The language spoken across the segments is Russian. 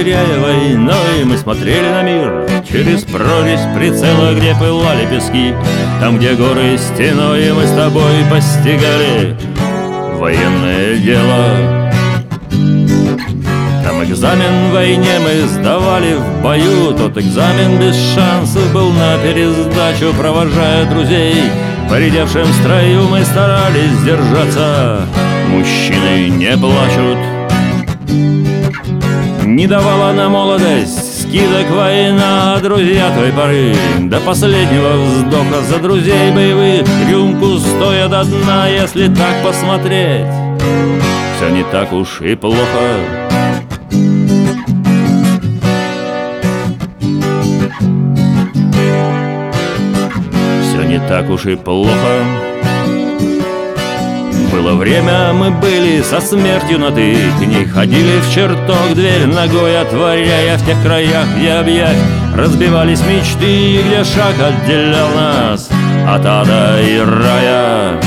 теряя войной, мы смотрели на мир через прорезь прицела, где пылали пески. Там, где горы стеной, мы с тобой постигали военное дело. Там экзамен в войне мы сдавали в бою. Тот экзамен без шансов был на пересдачу. Провожая друзей в поредевшем строю, мы старались держаться. Мужчины не плачут. Не давала нам молодость скидок война, друзья той поры. До последнего вздоха за друзей боевых рюмку стоя до дна. Если так посмотреть, все не так уж и плохо. Все не так уж и плохо. Было время, мы были со смертью на «ты», к ней ходили в чертог, дверь ногой отворяя. В тех краях, где объять разбивались мечты, где шаг отделял нас от ада и рая.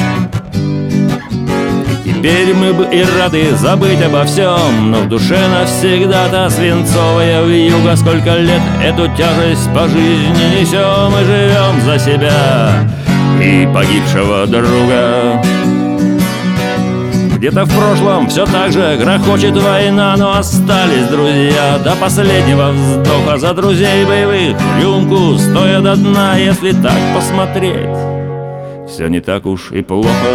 Теперь мы бы и рады забыть обо всем, но в душе навсегда та свинцовая вьюга. Сколько лет эту тяжесть по жизни несем и живем за себя и погибшего друга. Где-то в прошлом все так же грохочет война, но остались друзья до последнего вздоха. За друзей боевых рюмку стоя до дна. Если так посмотреть, все не так уж и плохо.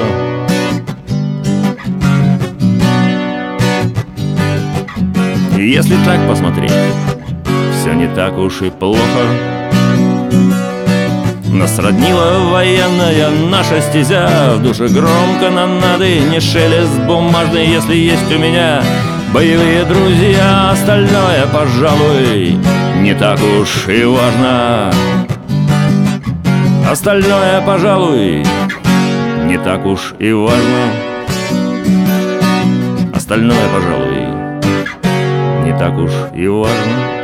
Если так посмотреть, все не так уж и плохо. Нас роднила военная наша стезя, в душе громко нанады, не шелест бумажный. Если есть у меня боевые друзья, остальное, пожалуй, не так уж и важно. Остальное, пожалуй, не так уж и важно. Остальное, пожалуй, не так уж и важно.